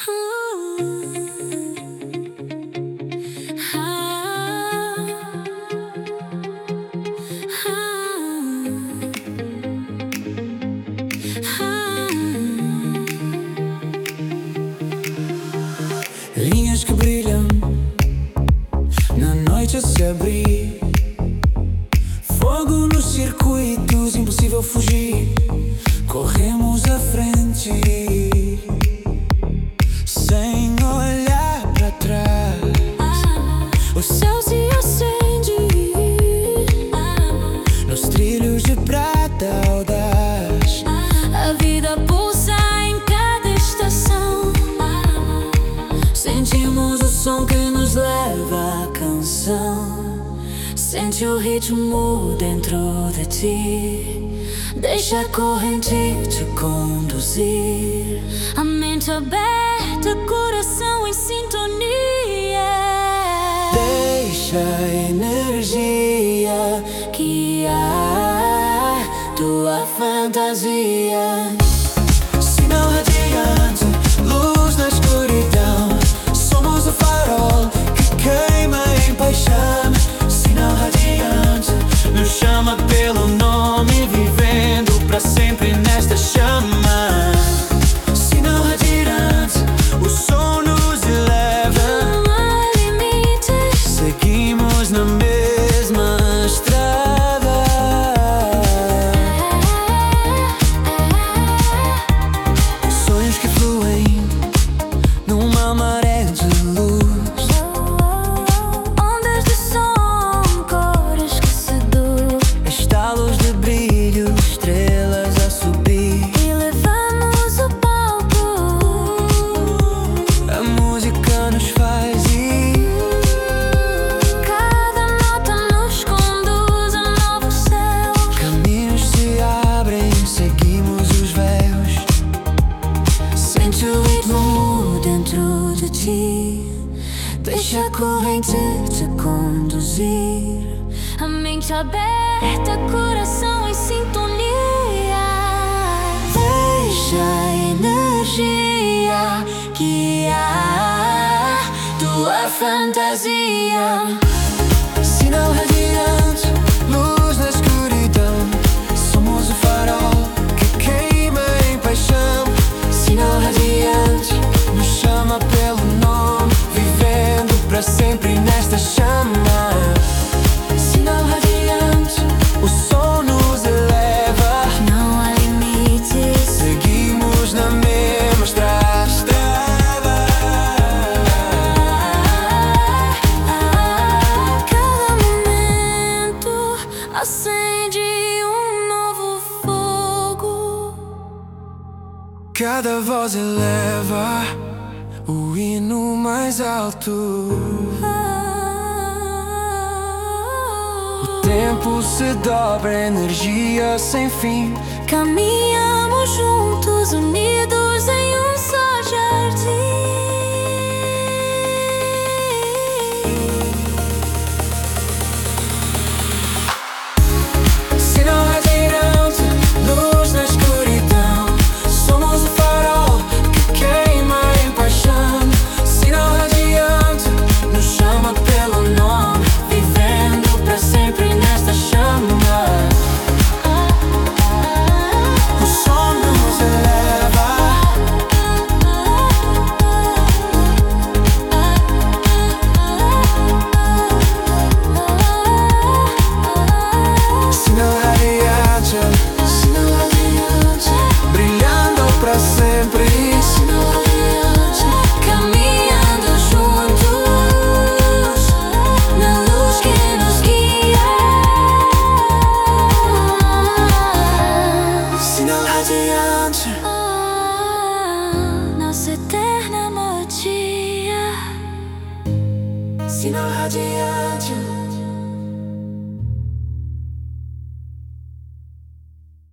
Linhas que brilham na noite a se abrir, fogo nos circuitos, impossível fugir. Corremos à frente sem olhar para trás. O céu se acende nos trilhos de prata audaz. A vida pulsa em cada estação. Sentimos o som que nos leva à canção. Sente o ritmo dentro de ti. Deixa a corrente te conduzir. A mente aberta, coração em sintonia. Deixa a energia guiar tua fantasia. Sinal radiante, luz na escuridão. Somos o farol que queima em paixão. Sinal radiante, nos chama pelo nome, vivendo pra sempre nesta chama. Sinal radiante, o som nos eleva. Não há limites, seguimos na mesma estrada. Sonhos que fluem numa maré de luz. ondas de som, cores que seduz. Estalos de brilho, estrelas a subir. E levamos o palco. A música nos faz ir. Cada nota nos conduz a novos céus. Caminhos se abrem, seguimos os véus. Sente o ritmo dentro de ti. Deixa a corrente te conduzir. A mente aberta, coração em sintonia. Deixa A energia guiar tua fantasia. sinal radiante, luz na escuridão. Somos o farol que queima em paixão. Sinal radiante, nos chama pelo nome, vivendo pra sempre nesta chama. Sinal radiante, o som nos eleva. Não há limites, Seguimos na mesma estrada. cada momento acende um novo fogo. Cada voz eleva o hino mais alto. O tempo se dobra, energia sem fim. Caminhamos juntos, unidos em um só jardim. Sinal radiante, luz na escuridão. Somos o farol que queima em paixão. Sinal radiante, nos chama pelo nome, vivendo pra sempre nesta chama. O som nos eleva. Sinal radiante, brilhando pra sempre. Caminhando juntos na luz que nos guia. Sinal radiante. Nossa eterna melodia. Sinal radiante.